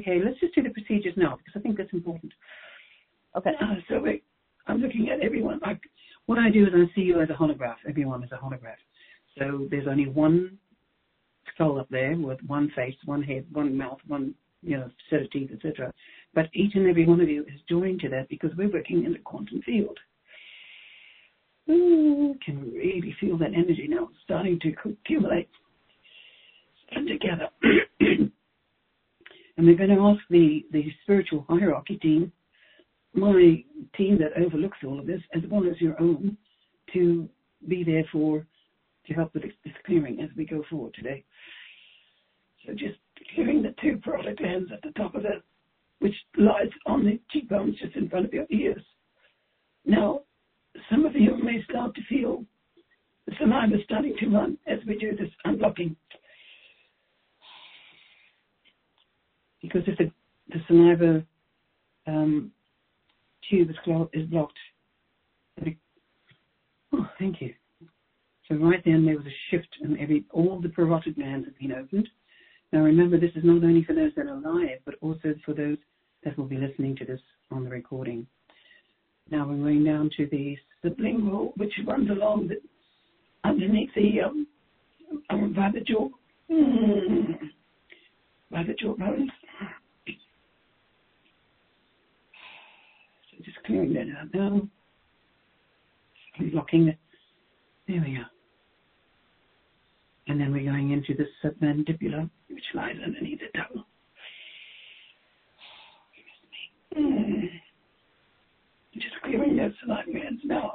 Okay, let's just do the procedures now because I think that's important. Okay. I'm looking at everyone. What I do is I see you as a holograph. Everyone is a holograph. So there's only one skull up there with one face, one head, one mouth, one set of teeth, etc. But each and every one of you is joined to that because we're working in the quantum field. Ooh, can really feel that energy now starting to accumulate and together. And we're going to ask the spiritual hierarchy team, my team that overlooks all of this, as well as your own, to be there to help with this clearing as we go forward today. So just clearing the two parotid glands at the top of it, which lies on the cheekbones just in front of your ears. Now, some of you may start to feel the saliva starting to run as we do this unblocking. Because if the saliva tube is blocked, thank you. So right then there was a shift and all the parotid glands have been opened. Now remember, this is not only for those that are live, but also for those that will be listening to this on the recording. Now we're going down to the sublingual, which runs along underneath by the jaw, by the jawbones. So just clearing that out now. Blocking it. There we go. And then we're going into the submandibular, which lies underneath the tongue. Just clearing those saliva glands now.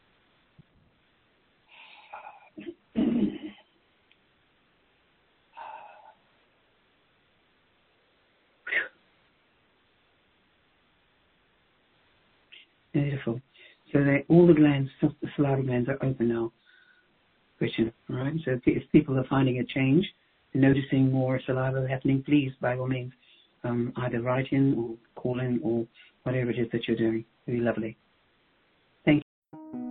Beautiful. So all the glands, the saliva glands are open now. Christian, all right? So if people are finding a change, noticing more saliva happening, please, by all means, either write in or call in or whatever it is that you're doing. It'd be lovely. Thank you.